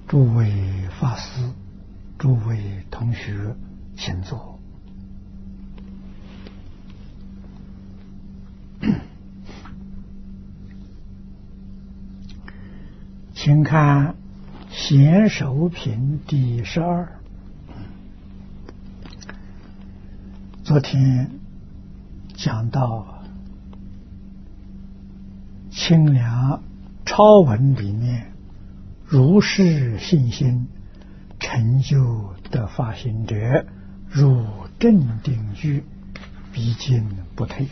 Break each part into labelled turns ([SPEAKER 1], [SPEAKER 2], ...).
[SPEAKER 1] 诸位法师、诸位同学，请坐。请看贤首品第12。昨天讲到清凉超文里面，如是信心成就得法行者，入正定居，必经不退。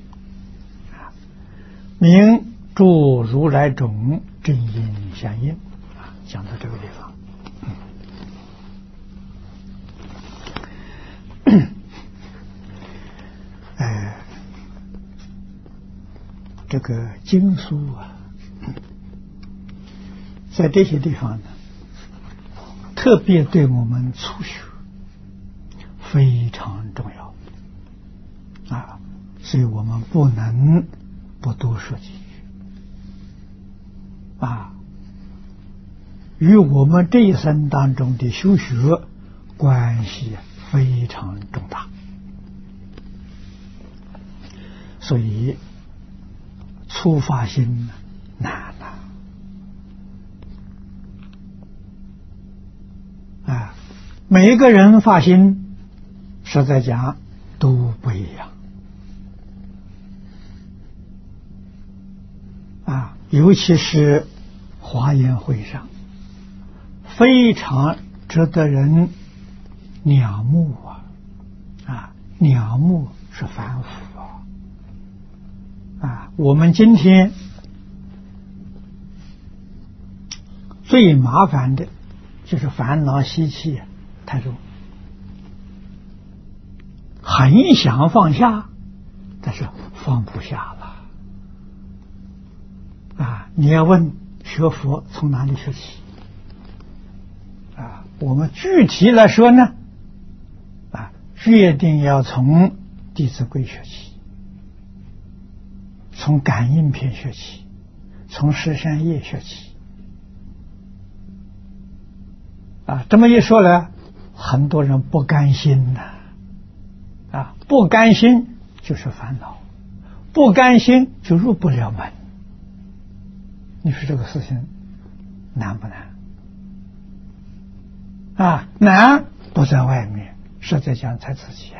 [SPEAKER 1] 明诸如来种正因相应。讲到这个地方，这个经书在这些地方呢，特别对我们初学非常重要所以我们不能不多说几句与我们这一生当中的修学关系非常重大，所以初发心难每一个人发心实在讲都不一样尤其是华严会上非常值得人仰慕仰慕是凡夫我们今天最麻烦的就是烦恼习气太重，很想放下，但是放不下了你要问学佛从哪里学起我们具体来说呢决定要从《弟子规》学起，从感应篇学起，从十善业学起这么一说呢，很多人不甘心不甘心就是烦恼，不甘心就入不了门。你说这个事情难不难难不在外面，是在讲在自己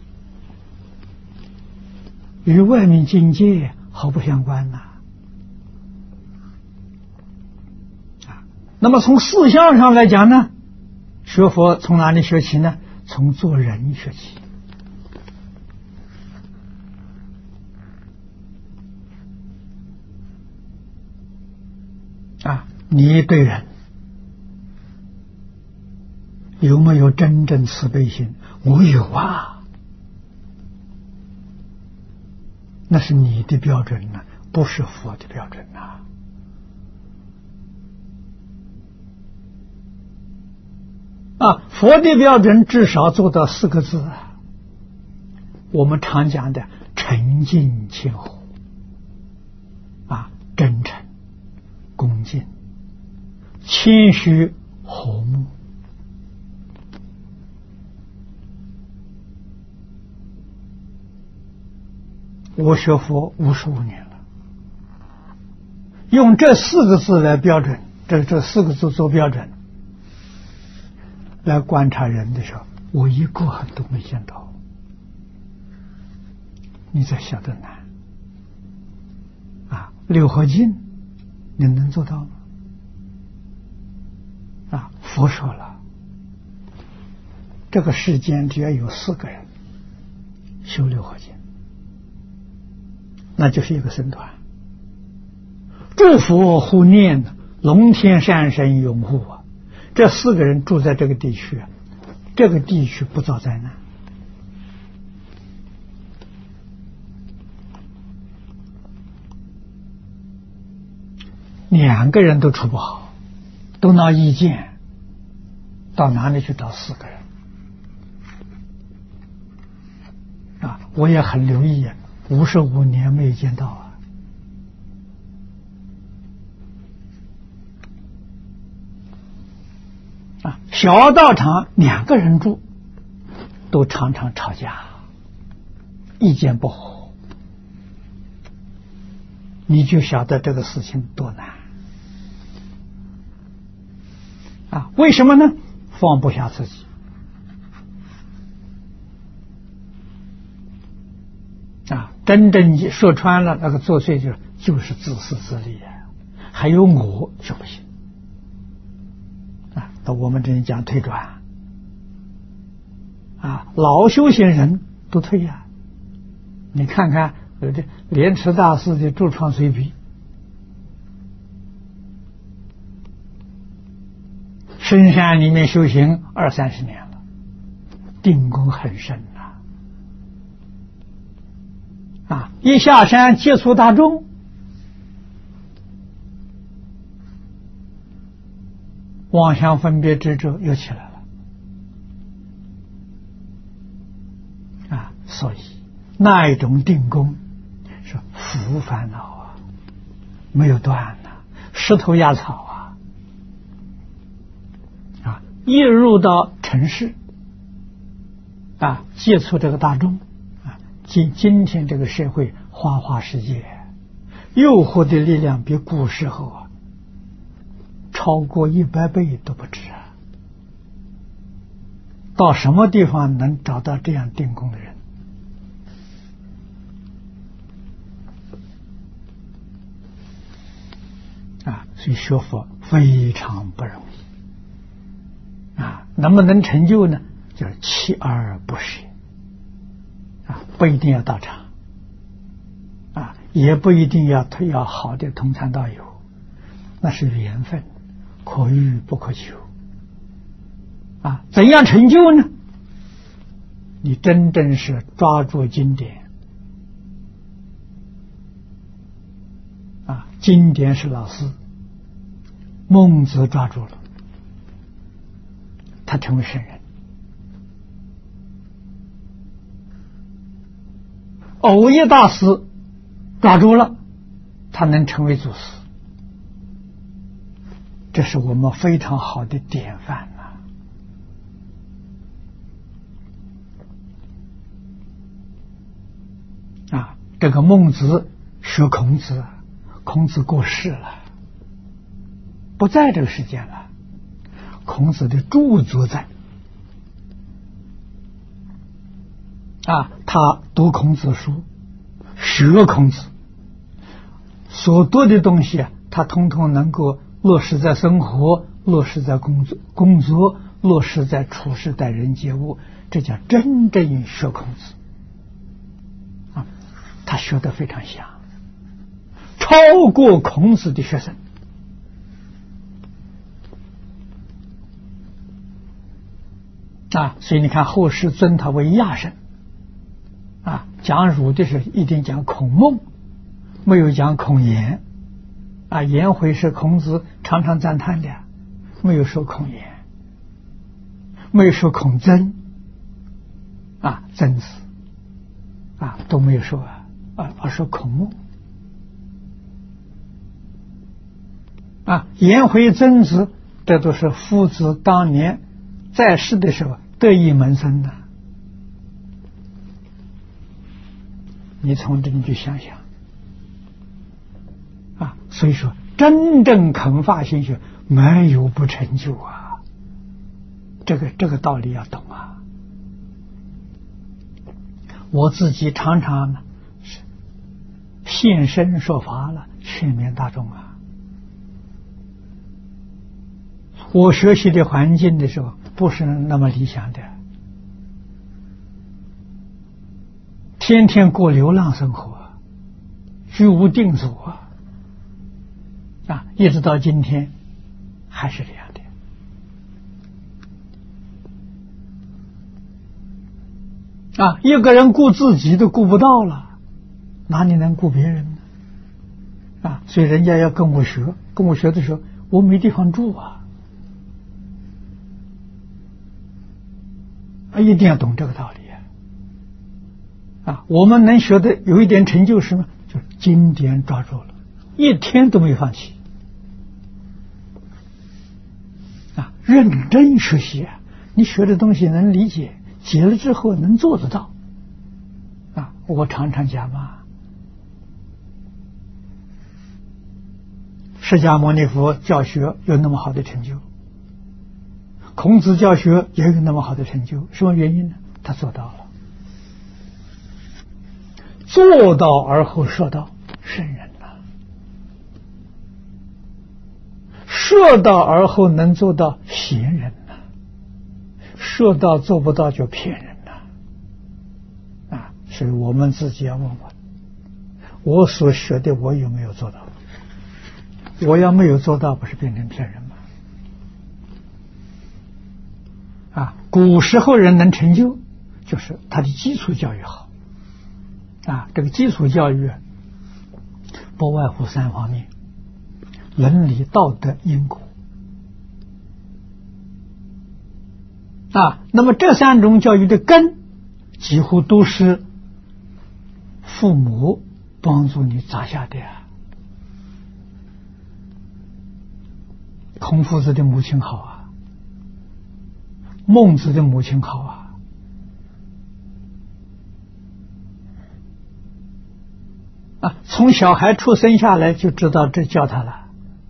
[SPEAKER 1] 与外面境界毫不相关那么从事相上来讲呢，学佛从哪里学起呢？从做人学起你对人有没有真正慈悲心？我有那是你的标准不是佛的标准佛的标准至少做到4个字我们常讲的诚敬谦和真诚恭敬谦虚和睦我学佛55年了，用这4个字来标准，这4个字做标准来观察人的时候，我一个都没见到。你才晓得难六合敬你能做到吗？佛说了，这个世间只要有4个人修六合敬，那就是一个僧团，诸佛护念，龙天善神拥护这4个人住在这个地区这个地区不遭灾难2个人都处不好，都闹意见，到哪里去找4个人我也很留意55年没有见到小道场2个人住，都常常吵架，意见不合，你就晓得这个事情多难啊！为什么呢？放不下自己啊！真正说穿了，那个作祟就是自私自利啊，还有我就不行啊！到我们这里讲退转啊，老修行人都退呀。你看看有的莲池大师的住创随笔，深山里面修行20-30年了，定功很深啊！一下山接触大众，妄想分别执着又起来了啊！所以那一种定功是伏烦恼啊，没有断呐，石头压草啊！一入到尘世啊，接触这个大众啊，今天这个社会花花世界，诱惑的力量比古时候啊超过100倍都不止啊！到什么地方能找到这样定功的人？啊，所以学佛非常不容易啊！能不能成就呢？就是锲而不舍啊，不一定要到场啊，也不一定要好的同参道友，那是缘分，可遇不可求啊！怎样成就呢？你真正是抓住经典啊，经典是老师，孟子抓住了，他成为圣人。藕益大师抓住了，他能成为祖师，这是我们非常好的典范啊！这个孟子学孔子，孔子过世了，不在这个世间了，孔子的著作在啊，他读孔子书，学孔子，所读的东西啊，他通通能够落实在生活，落实在工作，落实在处事待人接物，这叫真正学孔子啊！他学得非常像，超过孔子的学生啊！所以你看后世尊他为亚圣啊，讲儒的时候一定讲孔孟，没有讲孔颜啊。颜回是孔子常常赞叹的，没有说孔颜，没有说孔曾啊，曾子啊都没有说而说孔孟啊。颜回、曾子这都是夫子当年在世的时候得意门生的。你从这里去想想啊，所以说真正肯发心学，没有不成就啊，这个道理要懂啊。我自己常常呢现身说法了，劝勉大众啊。我学习的环境的时候不是那么理想的，天天过流浪生活，居无定所啊，一直到今天还是这样的啊。一个人顾自己都顾不到了，哪里能顾别人呢？啊，所以人家要跟我学，跟我学的时候，我没地方住啊，一定要懂这个道理啊！我们能学的有一点成就是什么？就是经典抓住了，一天都没放弃啊！ 认真学习啊，你学的东西能理解，解了之后能做得到啊。我常常讲嘛，释迦牟尼佛教学有那么好的成就，孔子教学也有那么好的成就，什么原因呢？他做到了，做到而后说道，圣人呐。说到而后能做到，贤人呐。说到做不到就骗人呐。啊，所以我们自己要问问，我所学的我有没有做到？我要没有做到，不是变成骗人吗？啊，古时候人能成就，就是他的基础教育好。啊，这个基础教育不外乎3方面：伦理、道德、因果。啊，那么这3种教育的根，几乎都是父母帮助你扎下的啊。孔夫子的母亲好啊，孟子的母亲好啊，啊，从小孩出生下来就知道这教他了，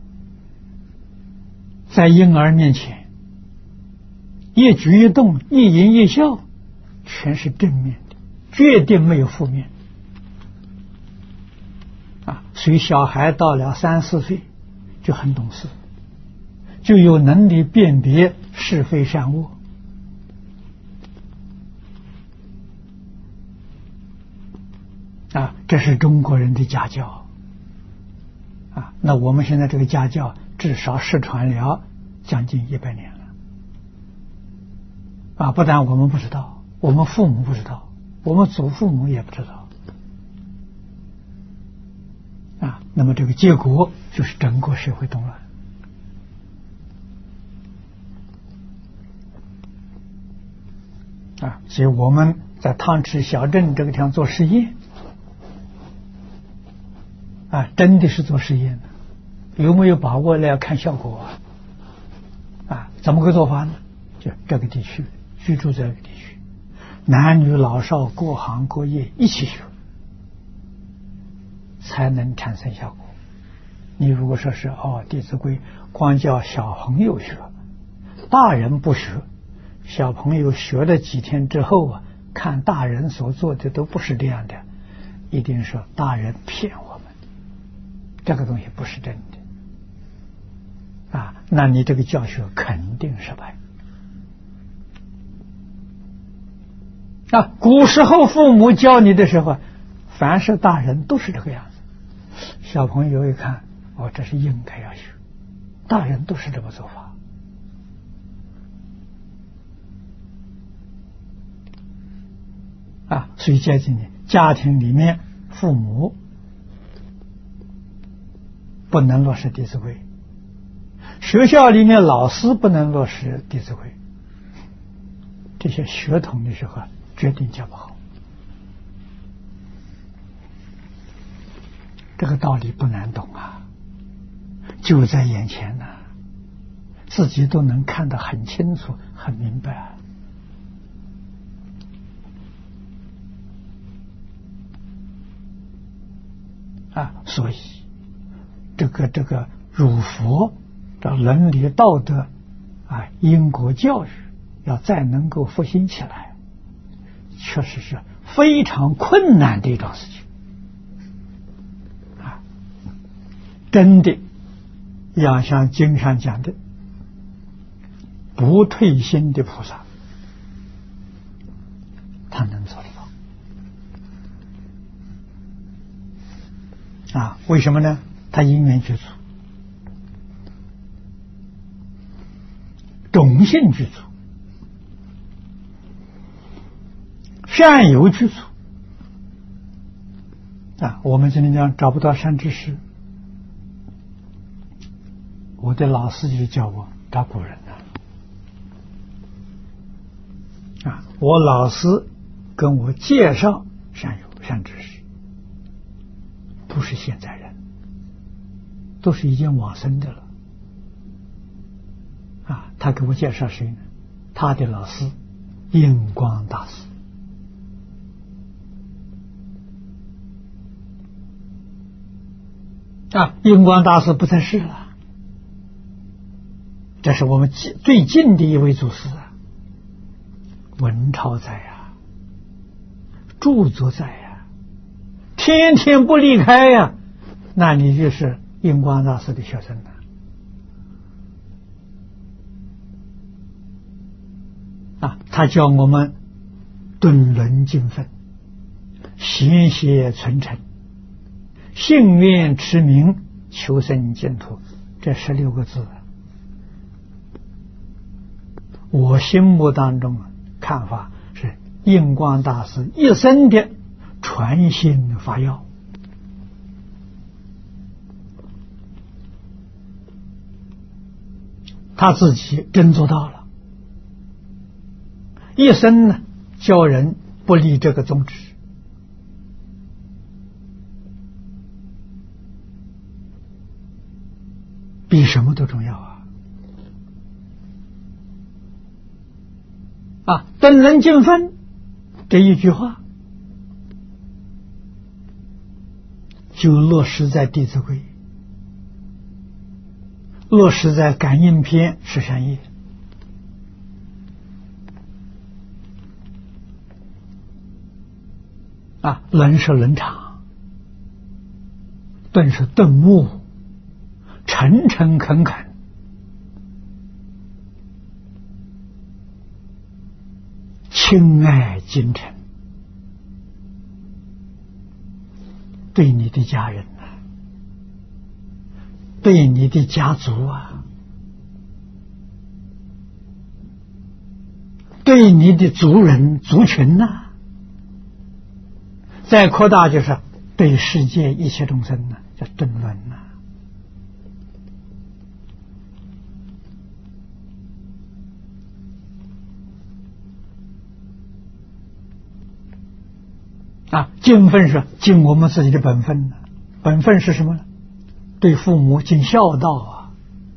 [SPEAKER 1] 在婴儿面前，一举一动、一言一笑，全是正面的，绝对没有负面。啊，所以小孩到了3、4岁就很懂事，就有能力辨别是非善恶。啊，这是中国人的家教。啊，那我们现在这个家教至少失传了将近100年了。啊，不但我们不知道，我们父母不知道，我们祖父母也不知道。啊，那么这个结果就是整个社会动乱。啊，所以我们在汤池小镇这个地方做实验，啊，真的是做实验的，有没有把握了要看效果啊？啊，怎么个做法呢？就这个地区居住在这个地区，男女老少各行各业一起学，才能产生效果。你如果说是《弟子规》光叫小朋友学，大人不学，小朋友学了几天之后啊，看大人所做的都不是这样的，一定说大人骗我们，这个东西不是真的啊，那你这个教学肯定失败。啊，古时候父母教你的时候，凡是大人都是这个样子，小朋友一看，这是应该要学，大人都是这么做法。啊，所以接近你家庭里面，父母不能落实《弟子规》，学校里面老师不能落实《弟子规》，这些学统的时候决定教不好。这个道理不难懂啊，就在眼前呢，自己都能看得很清楚、很明白啊。所以这个儒佛的伦理道德啊，因果教育要再能够复兴起来，确实是非常困难的一桩事情啊！真的要像经上讲的，不退心的菩萨，他能做得到。啊，为什么呢？他因缘具足，种性具足，善有具足。啊，我们今天讲找不到善知识，我的老师就教我找古人了。啊，我老师跟我介绍善知识，不是现在人，都是已经往生的了。 他给我介绍谁呢？他的老师印光大师。印光大师不在世了，这是我们最近的一位祖师啊。文超在呀，著作在呀，天天不离开呀，那你就是印光大师的学生了。他教我们顿伦尽分，贤邪存诚，信愿持名，求生净土，这16个字，我心目当中看法是印光大师一生的传心法要。他自己真做到了，一生呢教人不离这个宗旨。比什么都重要顿伦尽分这一句话就落实在《弟子规》，落实在《感应篇》13页。伦是伦常，顿是顿悟，诚诚恳恳，亲爱精诚，对你的家人对你的家族对你的族人族群再扩大就是对世界一切众生叫顿伦尽分是尽我们自己的本分本分是什么呢？对父母尽孝道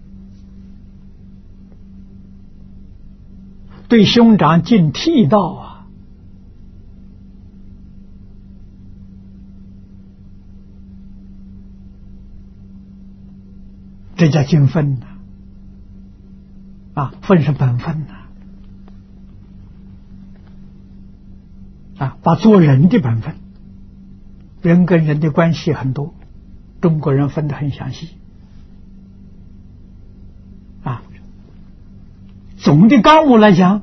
[SPEAKER 1] 对兄长尽悌道这叫尽分分是本分把做人的本分，人跟人的关系很多，中国人分得很详细总的纲目来讲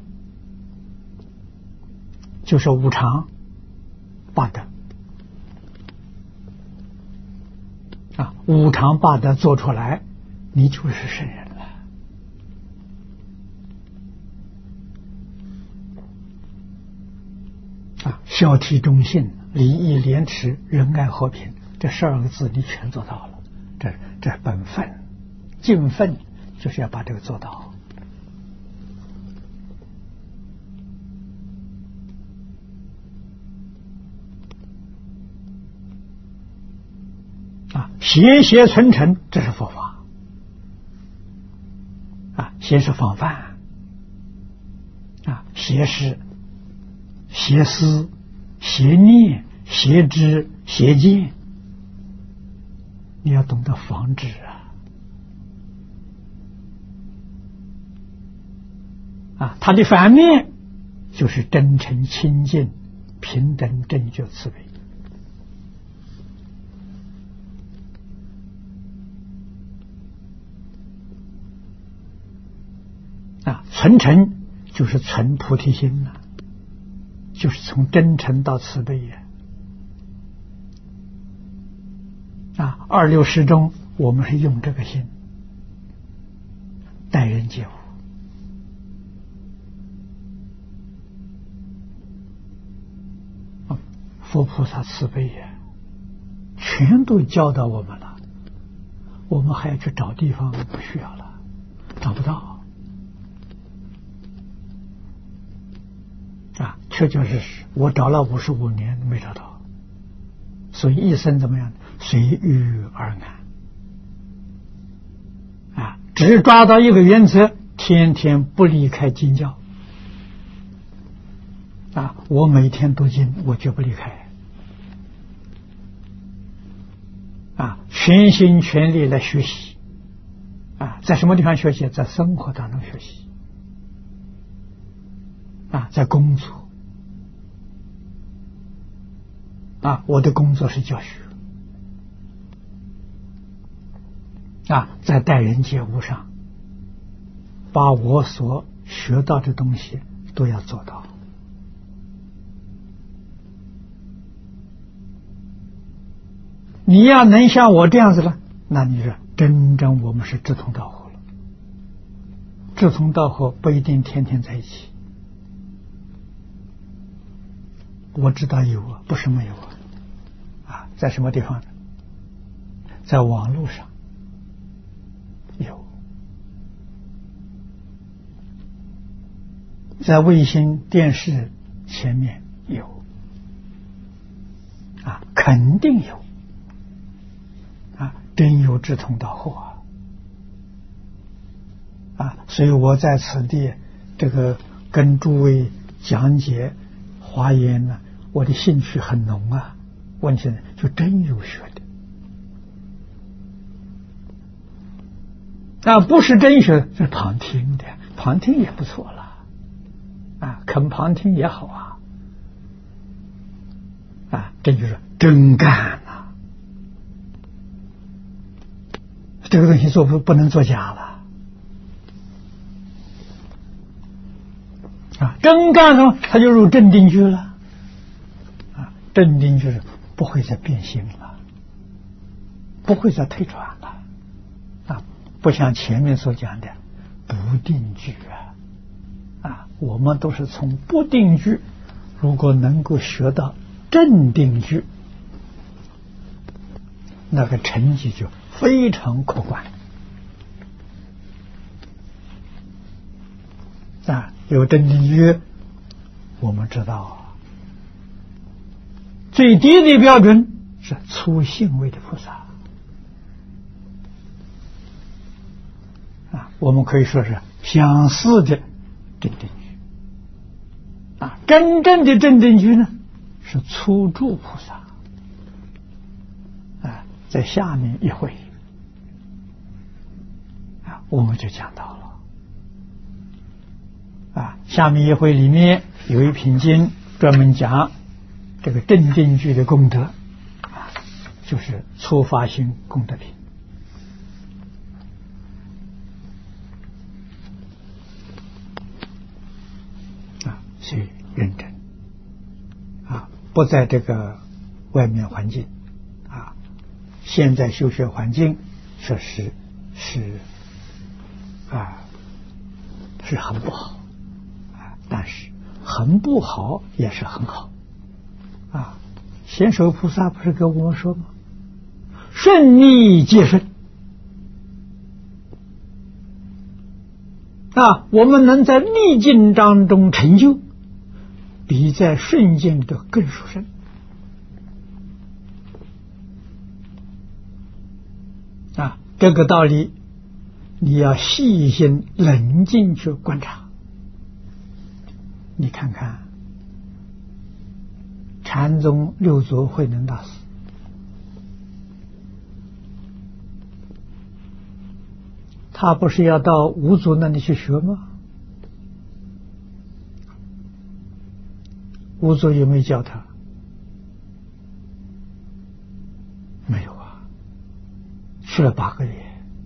[SPEAKER 1] 就是五常八德五常八德做出来，你就是圣人了孝悌忠信、礼义廉耻、仁爱和平，这12个字你全做到了，这本分尽分就是要把这个做到邪邪存诚，这是佛法邪是防范邪是邪思、邪念、邪知、邪见，你要懂得防止它的反面就是真诚、清净、平等、正觉、慈悲存诚就是存菩提心就是从真诚到慈悲26识中我们是用这个心待人接物佛菩萨慈悲全都教导我们了，我们还要去找地方不需要了，找不到确确实实我找了55年没找到，所以一生怎么样？随遇而安只抓到一个原则， 天天不离开经教啊！我每天读经，我绝不离开啊！全心全力来学习啊！在什么地方学习？在生活当中学习啊！在工作啊！我的工作是教学啊！在待人接物上，把我所学到的东西都要做到。你要能像我这样子了，那你说真正我们是志同道合了。志同道合不一定天天在一起。我知道有啊，不是没有啊，在什么地方呢？在网络上有，在卫星电视前面有啊，肯定有啊，真有志同道合啊！所以我在此地这个跟诸位讲解华严呢，我的兴趣很浓啊。问题呢，就真有学的啊，不是真学，是旁听的，旁听也不错了啊，肯旁听也好啊，这就是真干了。这个东西不能作假了啊！真干了，他就入正定居了啊！正定居是不会再变形了，不会再退转了啊！不像前面所讲的不定居啊！我们都是从不定居，如果能够学到正定居，那个成绩就非常可观啊！有正定居，我们知道最低的标准是初信位的菩萨啊，我们可以说是相似的正定居啊。真正的正定居呢，是初住菩萨啊，在下面一会啊，我们就讲到了啊，下面一会里面有一品经专门讲这个正定居的功德啊，就是初发心功德品啊，所以认真啊，不在这个外面环境啊，现在修学环境设施是很不好啊，但是很不好也是很好啊。贤首菩萨不是跟我们说吗？顺逆皆顺啊，我们能在逆境当中成就，比在顺境的更殊胜啊。这个道理你要细心冷静去观察。你看看禅宗六祖慧能大师，他不是要到五祖那里去学吗？五祖有没有教他？没有啊，去了8个月，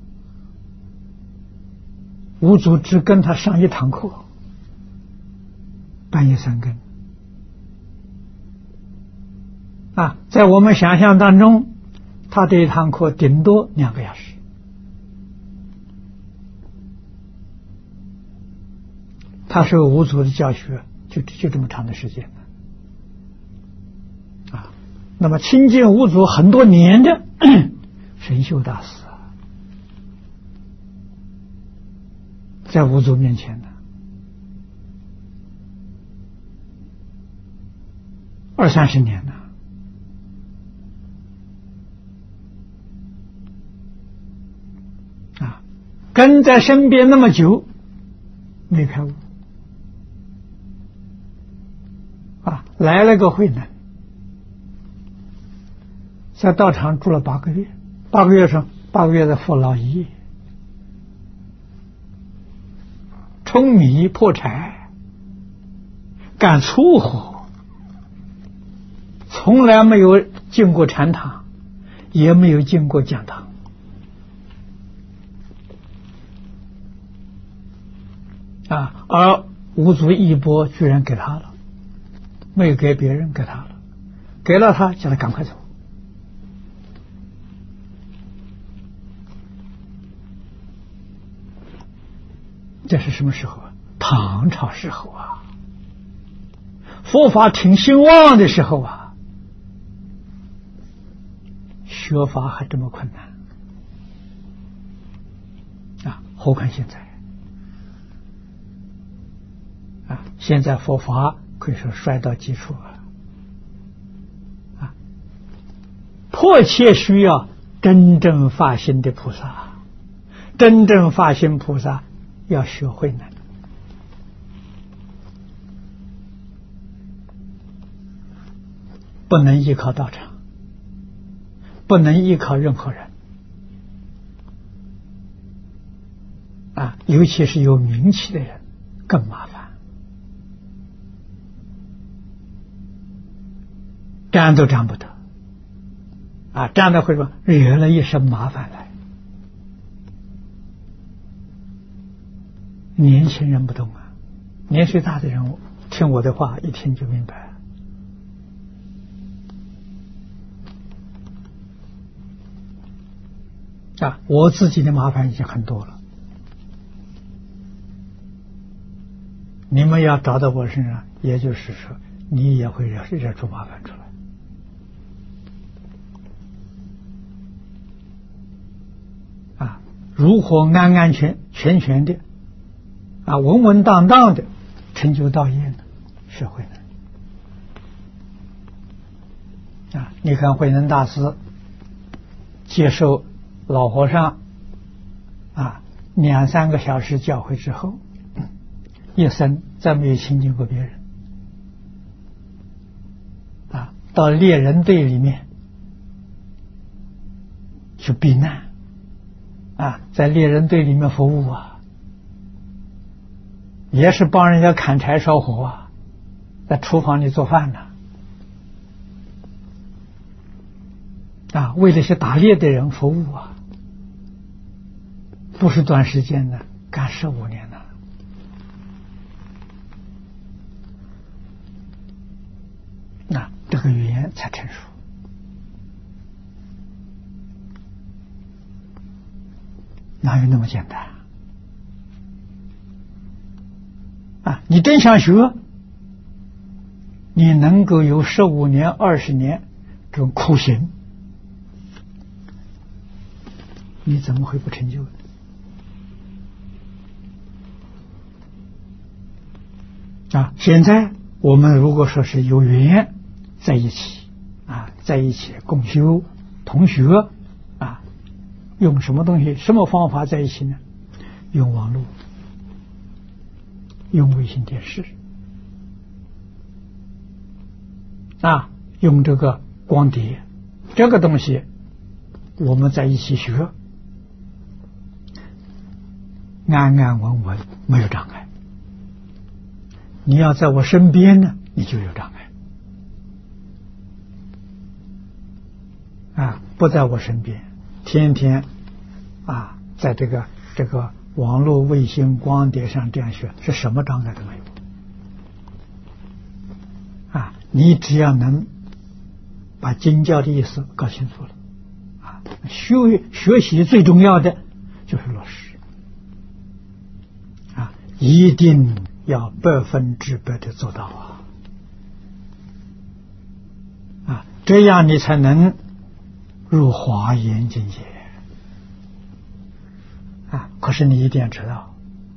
[SPEAKER 1] 五祖只跟他上1堂课，半夜3更啊，在我们想象当中，他这一堂课顶多2个小时，他受五祖的教学就这么长的时间啊。那么亲近五祖很多年的神秀大师在五祖面前呢20-30年了啊，跟在身边那么久， 没开悟啊，来了个慧能，在道场住了8个月，8个月上8个月的服劳役，舂米破柴，干粗活，从来没有进过禅堂，也没有进过讲堂。而五祖一钵居然给他了，没有给别人，给他了，给了他，叫他赶快走。这是什么时候啊？唐朝时候啊，佛法挺兴旺的时候啊，学法还这么困难啊，何况现在啊？现在佛法可以说衰到基础啊，迫切需要真正发心的菩萨，真正发心菩萨要学慧能。不能依靠道场，不能依靠任何人啊，尤其是有名气的人更麻烦，站都站不得啊，站的会说惹了一身麻烦来。年轻人不懂啊，年岁大的人听我的话一听就明白啊，我自己的麻烦已经很多了，你们要找到我身上，也就是说你也会惹出麻烦出来啊。如何安安全全的啊，稳稳当当的成就道业呢？是慧能啊！你看慧能大师接受老和尚啊2、3个小时教诲之后，一生再没有亲近过别人啊，到猎人队里面去避难啊，在猎人队里面服务啊，也是帮人家砍柴烧火啊，在厨房里做饭呢啊，为那些打猎的人服务啊，不是短时间的，干15年了。那这个语言才成熟哪有那么简单啊？你真想学，你能够有15年、20年这种苦行，你怎么会不成就呢？啊，现在我们如果说是有缘在一起啊，在一起共修同学啊，用什么东西、什么方法在一起呢？用网络，用卫星电视啊，用这个光碟，这个东西我们在一起学，安安稳稳，没有障碍。你要在我身边呢，你就有障碍啊！不在我身边，天天啊，在这个网络、卫星、光碟上这样学，是什么障碍都没有啊！你只要能把经教的意思搞清楚了啊，学习最重要的就是落实啊，一定要100%的做到啊！这样你才能入华严境界啊！可是你一定要知道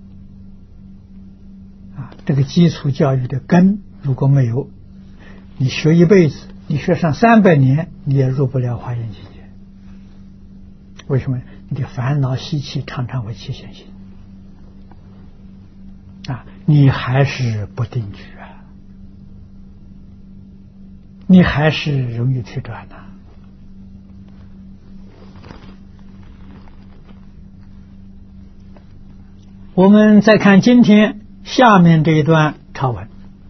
[SPEAKER 1] 啊，这个基础教育的根如果没有，你学一辈子，你学上300年，你也入不了华严境界。为什么？你的烦恼习气常常会起现行你还是不定居啊，你还是容易退转呐。我们再看今天下面这一段抄文：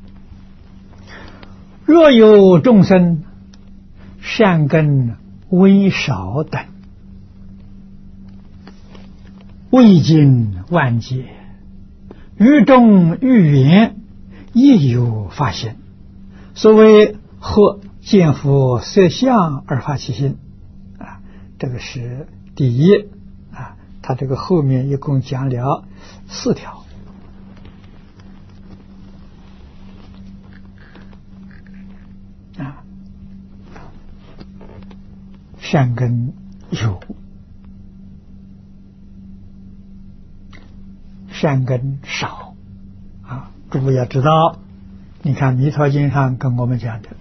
[SPEAKER 1] 若有众生善根微少等，未经万劫，于中欲圆，亦有发心。所谓或见佛色相而发其心这个是第一他这个后面一共讲了4条。善根有，善根少诸位要知道，你看《弥陀经》上跟我们讲的，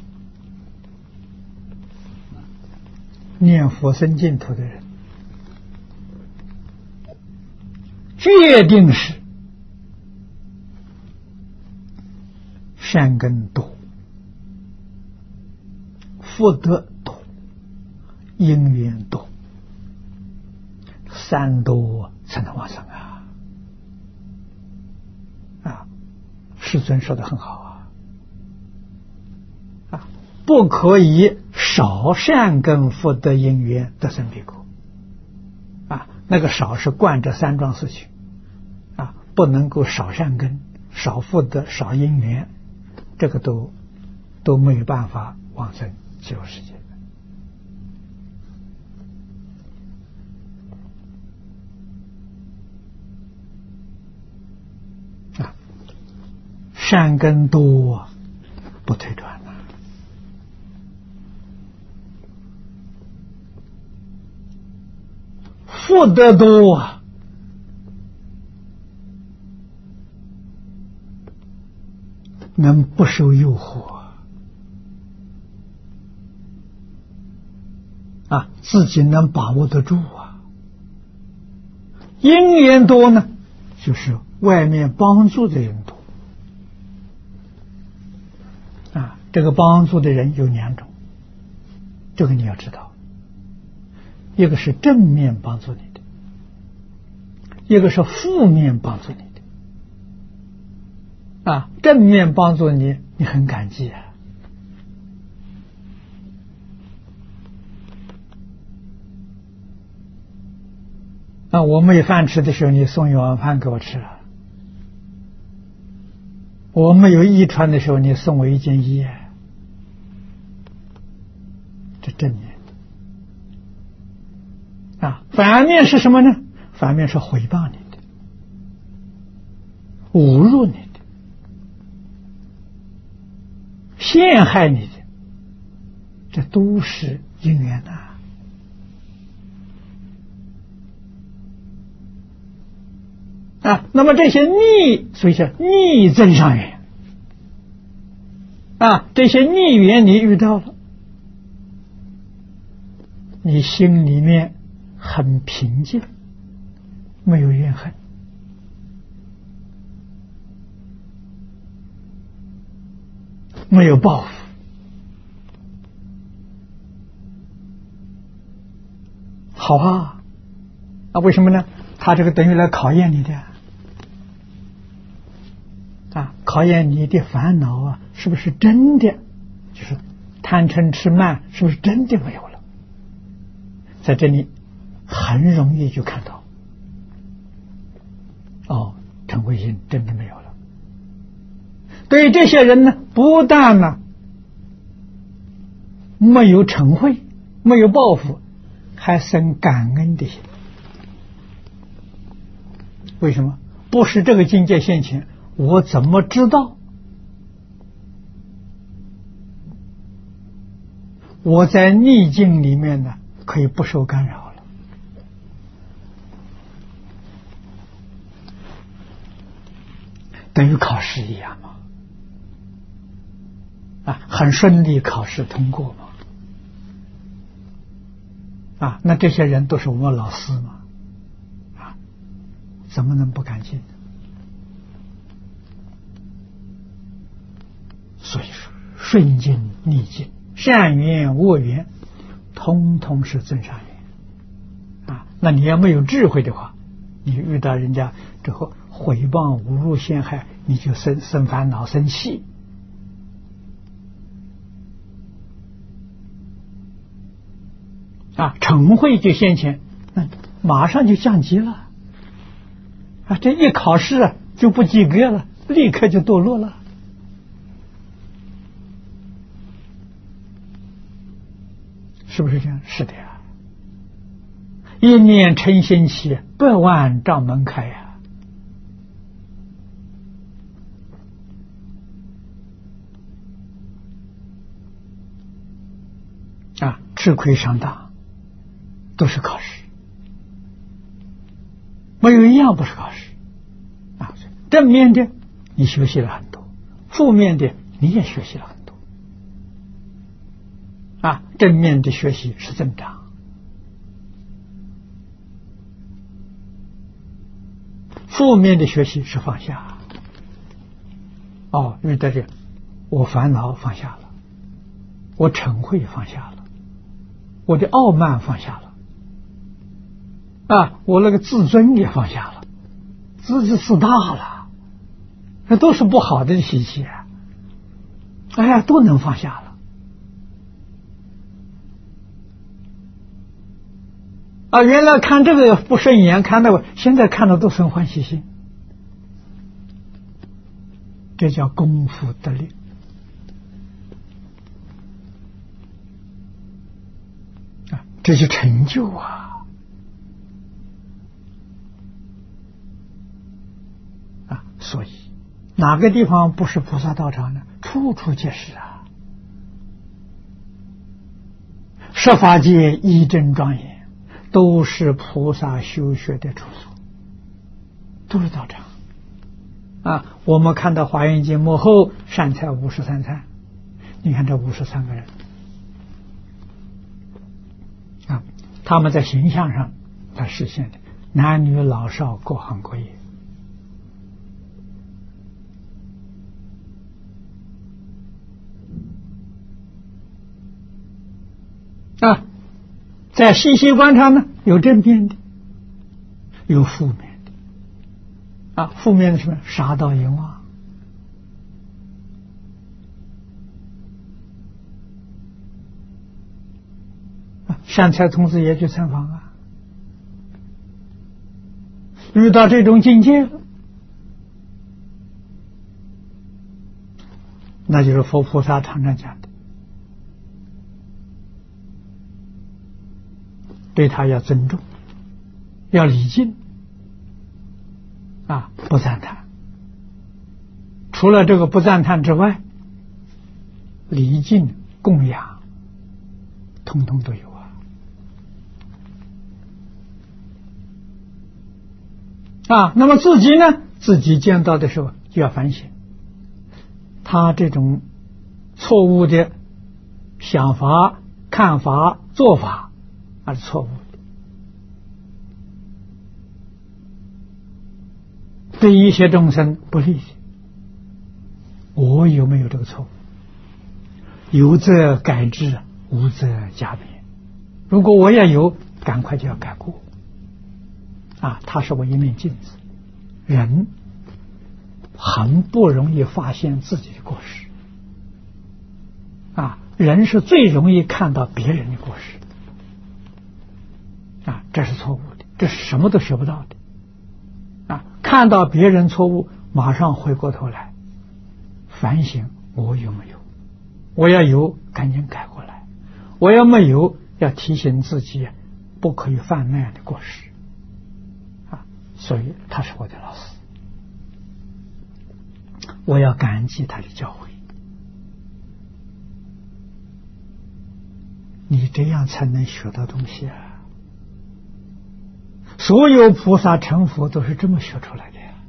[SPEAKER 1] 念佛生净土的人，决定是善根多，福德多，因缘多，3多才能往生世尊说的很好不可以少善根福德因缘得生彼国那个少是贯着3桩事情不能够少善根、少福德、少因缘，这个都没有办法往生极乐世界。善根多不退转福德多能不受诱惑自己能把握得住因缘多呢，就是外面帮助的人多这个帮助的人有2种，这个你要知道，一个是正面帮助你的，一个是负面帮助你的正面帮助你，你很感激我没饭吃的时候，你送1碗饭给我吃了；我没有衣穿的时候，你送我1件衣这正面反面是什么呢？反面是毁谤你的，侮辱你的，陷害你的，这都是因缘那么这些逆，所以叫逆增上缘这些逆缘你遇到了，你心里面很平静，没有怨恨，没有报复好为什么呢？他这个等于来考验你的考验你的烦恼是不是真的，就是贪嗔痴慢是不是真的没有了，在这里很容易就看到嗔恚心真的没有了。对于这些人呢，不但没有嗔恚，没有报复，还生感恩的心。为什么？不是这个境界现前，我怎么知道我在逆境里面呢可以不受干扰了？等于考试一样嘛很顺利，考试通过嘛那这些人都是我们老师嘛怎么能不干净所以说，顺境逆境，善缘恶缘，通通是增上缘啊。那你要没有智慧的话，你遇到人家之后毁谤、侮辱、陷害，你就生烦恼、生气。啊，嗔恚就现前，那马上就降级了。啊，这一考试啊就不及格了，立刻就堕落了。是不是这样？是的呀。一念嗔心起，100万障门开呀。啊，吃亏上当都是考试，没有一样不是考试啊。正面的你学习了很多，负面的你也学习了很多啊。正面的学习是增长，负面的学习是放下。哦，遇到这，我烦恼放下了，我嗔恚放下了，我的傲慢放下了，啊，我那个自尊也放下了，自大了，这都是不好的习气啊。哎呀，都能放下了。啊，原来看这个不顺眼，看那个，现在看的都生欢喜心，这叫功夫得力。啊，这就成就啊！啊，所以哪个地方不是菩萨道场呢？处处皆是啊！十法界一真庄严，都是菩萨修学的处所，都是道场啊！我们看到《华严经》幕后善财53参，你看这53个人啊，他们在形象上他实现的男女老少各行各业啊。在细细观察呢，有正面的，有负面的啊。负面的什么？杀盗淫妄啊。善财童子也去参访啊，遇到这种境界，那就是佛菩萨常常讲的，对他要尊重，要礼敬啊，不赞叹。除了这个不赞叹之外，礼敬供养通通都有啊。那么自己呢，自己见到的时候就要反省，他这种错误的想法、看法、做法是错误的，对一些众生不利的。我有没有这个错误？有则改之，无则加勉。如果我也有，赶快就要改过啊！它是我一面镜子，人很不容易发现自己的过失啊，人是最容易看到别人的过失啊，这是错误的，这是什么都学不到的啊！看到别人错误，马上回过头来反省我有没有，我要有赶紧改过来，我要没有要提醒自己不可以犯那样的过失啊！所以他是我的老师，我要感激他的教诲，你这样才能学到东西啊！所有菩萨成佛都是这么学出来的呀，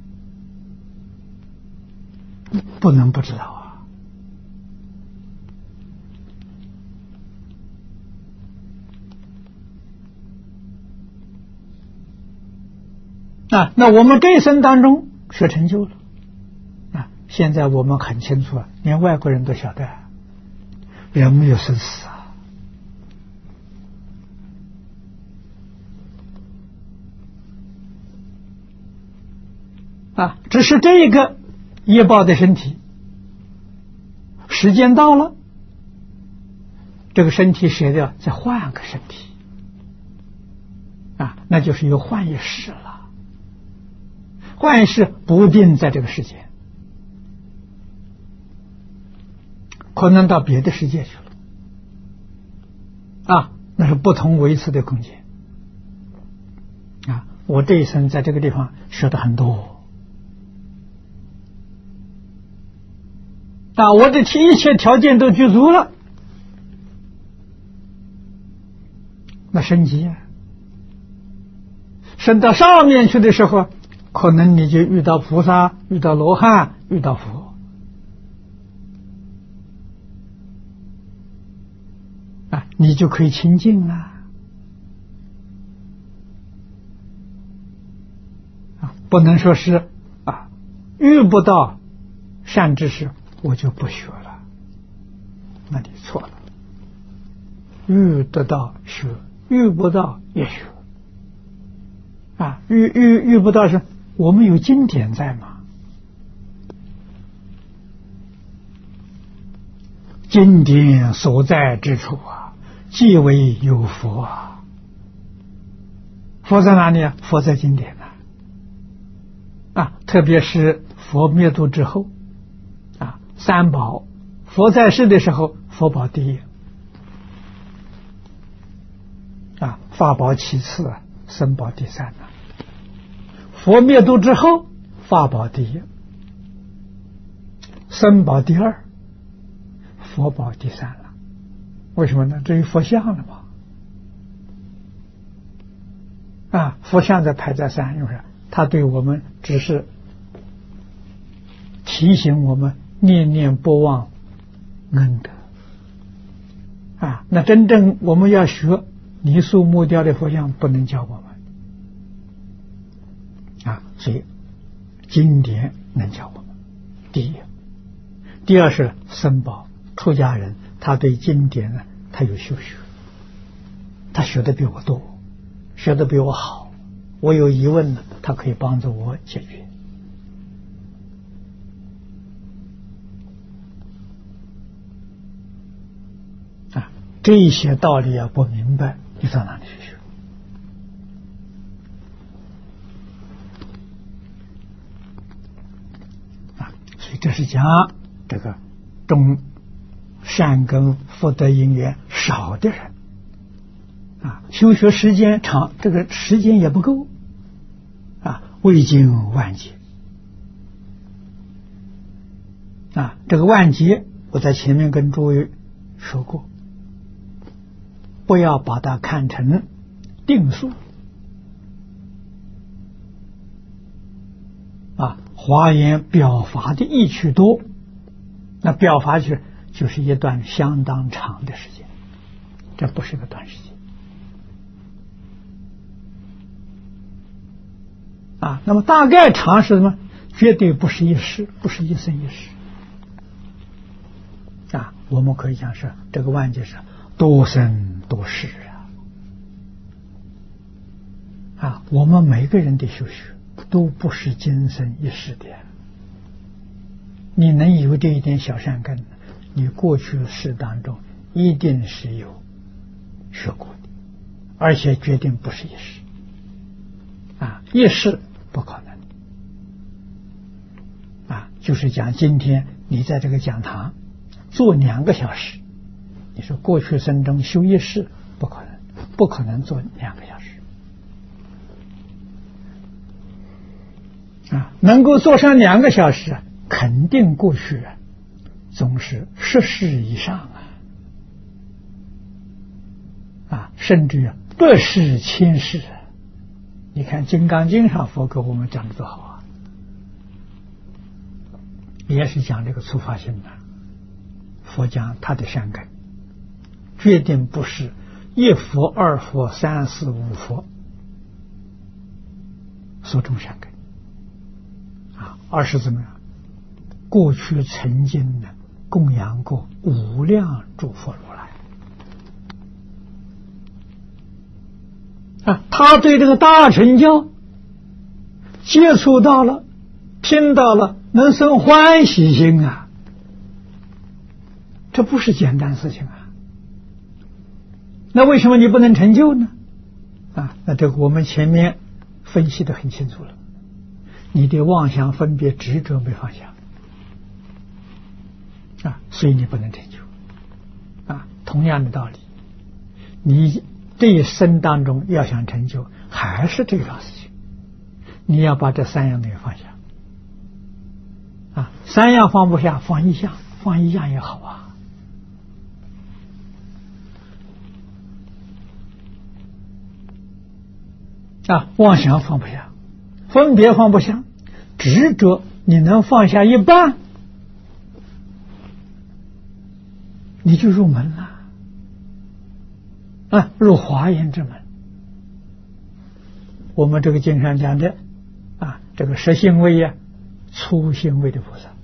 [SPEAKER 1] 不能不知道啊！那我们这一生当中学成就了啊， 现在我们很清楚，连外国人都晓得，人没有生死只是这个业报的身体，时间到了，这个身体舍掉，再换个身体那就是又换一世了。换一世不定在这个世界，可能到别的世界去了那是不同维次的空间我这一生在这个地方学的很多我的一切条件都具足了，那升级升到上面去的时候，可能你就遇到菩萨，遇到罗汉，遇到佛你就可以清净了不能说是遇不到善知识我就不学了，那你错了。遇得到学，遇不到也学遇不到是我们有经典在吗？经典所在之处即为有佛佛在哪里佛在经典特别是佛灭度之后三宝，佛在世的时候佛宝第一法宝其次僧宝第三佛灭度之后法宝第一，僧宝第二，佛宝第三了。为什么呢？这有佛像了嘛佛像在排在三，因为他对我们只是提醒我们念念不忘恩德那真正我们要学泥塑木雕的佛像不能教我们所以经典能教我们第一。第二是僧宝出家人，他对经典他有修学，他学的比我多，学的比我好，我有疑问他可以帮助我解决这一些道理不明白，你到哪里去学所以这是讲这个中善根福德因缘少的人修学时间长，这个时间也不够未经万劫这个万劫我在前面跟诸位说过，不要把它看成定数华严表法的意趣多，那表法就是一段相当长的时间，这不是个短时间那么大概长是什么？绝对不是一世，不是一生一世我们可以讲是这个万劫是多生多世我们每个人的修学都不是今生一世的你能有这一点小善根，你过去世当中一定是有学过的，而且决定不是一世一世不可能就是讲今天你在这个讲堂坐2个小时，你说过去生中修一世不可能，不可能坐2个小时能够坐上2个小时肯定过去总是10世以上甚至100世1000世你看《金刚经》上佛给我们讲的多好也是讲这个出发心佛讲他的善根决定不是1佛2佛3、4、5佛所种善根而是怎么样？ 过去曾经呢供养过无量诸佛如来他对这个大乘教接触到了，听到了，能生欢喜心啊，这不是简单事情啊。那为什么你不能成就呢？那这个我们前面分析得很清楚了，你的妄想分别执着没放下所以你不能成就同样的道理，你这一生当中要想成就，还是这桩事情，你要把这三样东西放下三样放不下，放一项，放一样也好妄想放不下，分别放不下，执着你能放下一半，你就入门了入华严之门。我们这个经上讲的这个实性位粗性位的菩萨，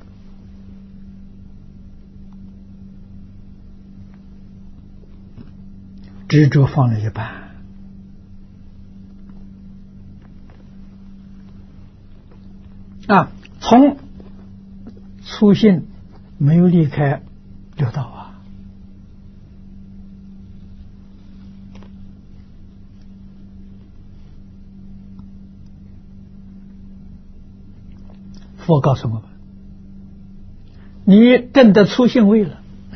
[SPEAKER 1] 执着放了一半从粗性没有离开六道佛告诉我们，你证得粗性位了，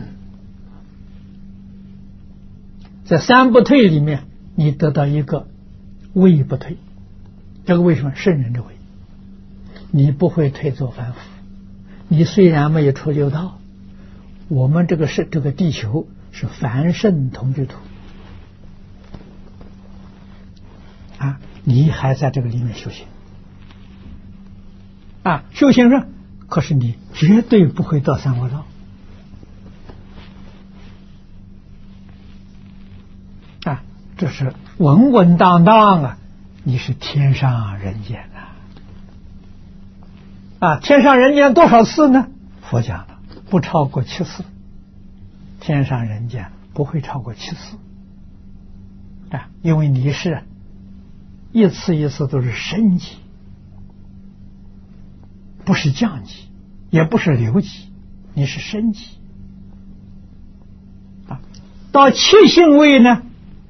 [SPEAKER 1] 在三不退里面你得到一个位不退，这个为什么？圣人的位，你不会退作凡夫。你虽然没有出六道，我们这个地球是凡圣同居土你还在这个里面修行修行上，可是你绝对不会到三恶道这是稳稳当当你是天上人间天上人间多少次呢？佛讲了，不超过7次，天上人间不会超过7次因为你是一次一次都是升级，不是降级，也不是留级，你是升级到七性位呢，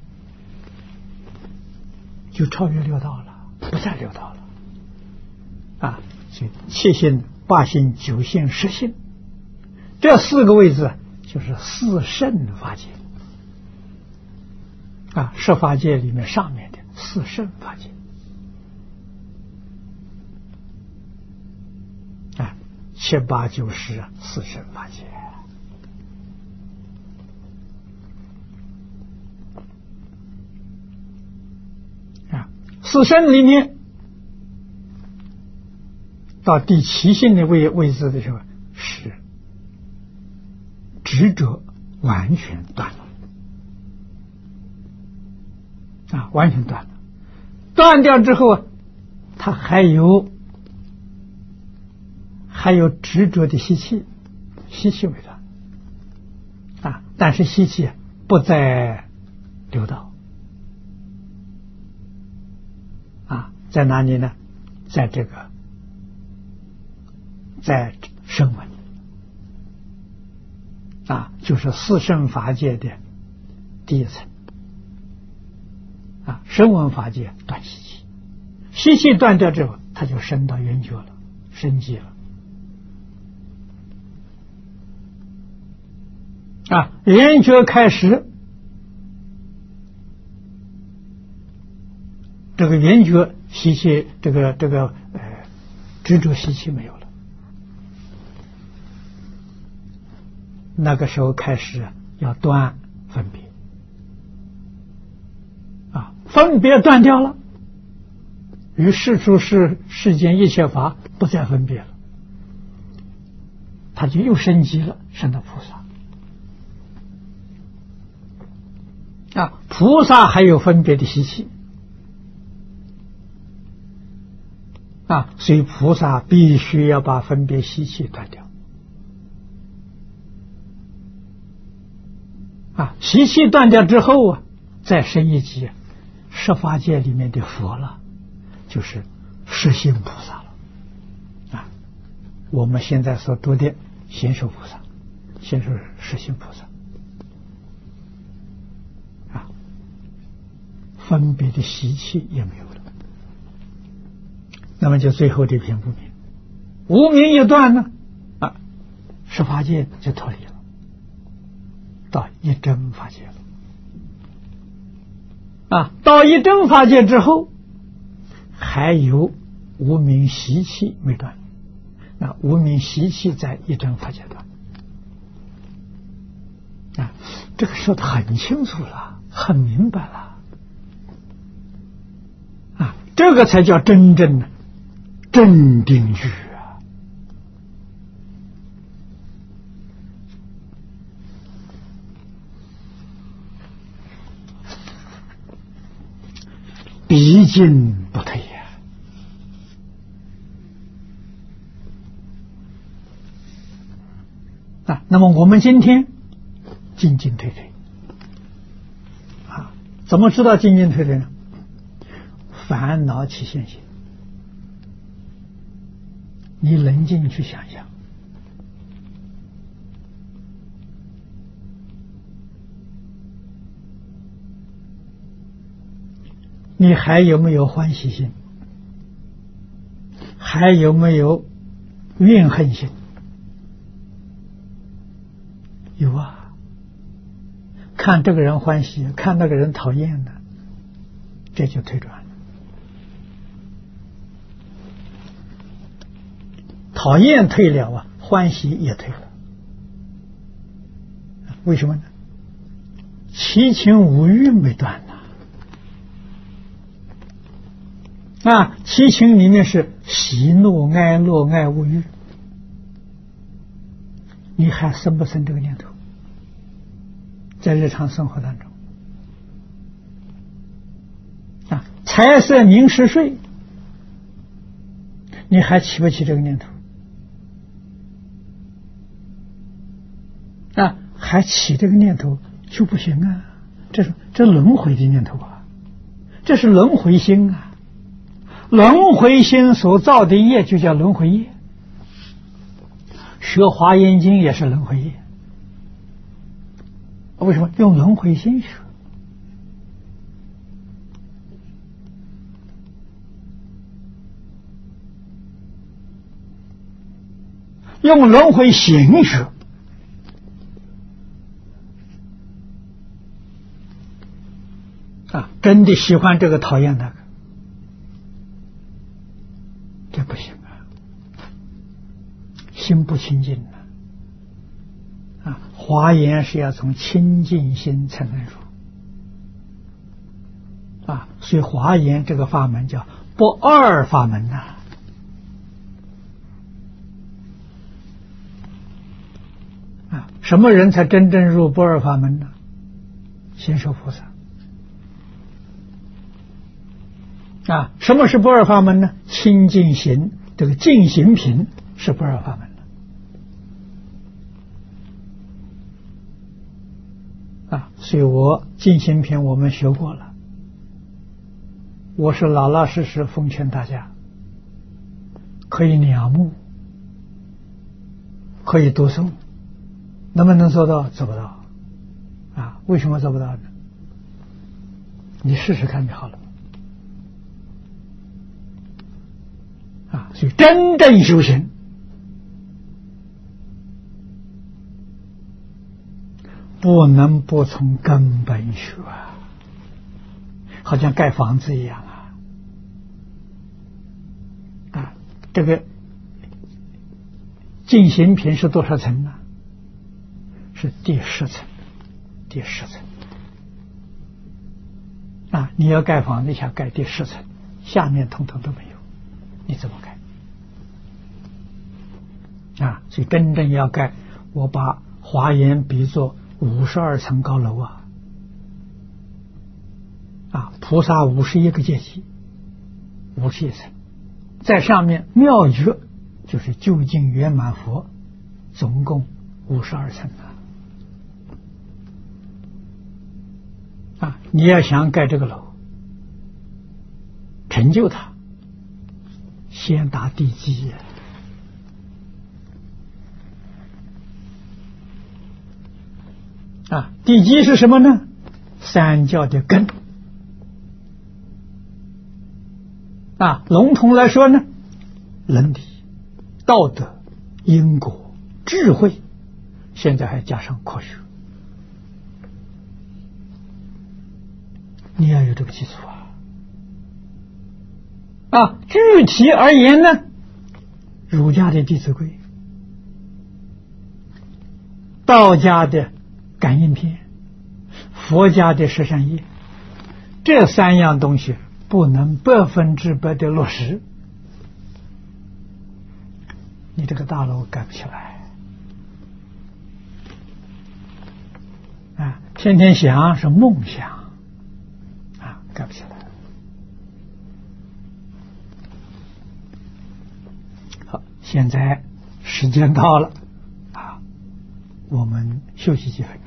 [SPEAKER 1] 就超越六道了，不在六道了所以七性、八性、九性、十性，这4个位置就是四圣法界十法界里面上面的四圣法界7、8、9、10四圣法界四圣里面到第7性的位置的时候，是执着完全断了完全断了。断掉之后它还有执着的习气未断但是习气不在六道在哪里呢？在声闻就是四圣法界的第一层声闻法界断习气，习气断掉之后，它就升到圆觉了，升级了圆觉开始，这个圆觉习气执着习气没有了，那个时候开始要断分别分别断掉了，与世出世间一切法不再分别了，他就又升级了，升到菩萨菩萨还有分别的习气所以菩萨必须要把分别习气断掉。习气断掉之后再升一级，十法界里面的佛了，就是实性菩萨了。我们现在所读的贤受菩萨，贤受实性菩萨。分别的习气也没有了，那么就最后这片无明，无明一断呢，十法界就脱离了，到一真法界了。到一真法界之后，还有无明习气没断，那无明习气在一真法界断。这个说的很清楚了，很明白了。这个才叫真正的正定句逼进不退那么我们今天进进退退怎么知道进进退退呢？烦恼起现行，你冷静去想想，你还有没有欢喜心？还有没有怨恨心？有啊，看这个人欢喜，看那个人讨厌的，这就退转了。讨厌退了欢喜也退了。为什么呢？七情五欲没断七情里面是喜怒哀乐爱恶欲，你还生不生这个念头？在日常生活当中财色名食睡，你还起不起这个念头？还起这个念头就不行这轮回的念头这是轮回心轮回心所造的业就叫轮回业。学华严经也是轮回业，为什么用轮回心学？用轮回行学。真的喜欢这个讨厌那个，这不行心不清净华严是要从清净心才能入所以华严这个法门叫不二法门什么人才真正入不二法门呢？贤受菩萨什么是不二法门呢？清净行，这个净行品是不二法门所以我净行品我们学过了，我是老老实实奉劝大家，可以两目，可以读诵，能不能做到？做不到为什么做不到呢？你试试看就好了。所以真正修行不能不从根本学好像盖房子一样这个净行品是多少层呢？是第10层，第10层你要盖房子，想盖第10层，下面统统都没有，你怎么盖所以真正要盖，我把华严比作52层高楼菩萨51个阶级，51层， 在上面妙觉就是究竟圆满佛，总共52层啊！你要想盖这个楼，成就它，先打地基啊！地基是什么呢？三教的根啊！笼统来说呢，伦理、道德、因果、智慧，现在还加上科学。你要有这个基础啊！具体而言呢，儒家的《弟子规》，道家的感应篇，佛家的十善业，这3样东西不能100%的落实，你这个大楼盖不起来啊！天天想是梦想啊，盖不起来。好，现在时间到了啊，我们休息几分钟。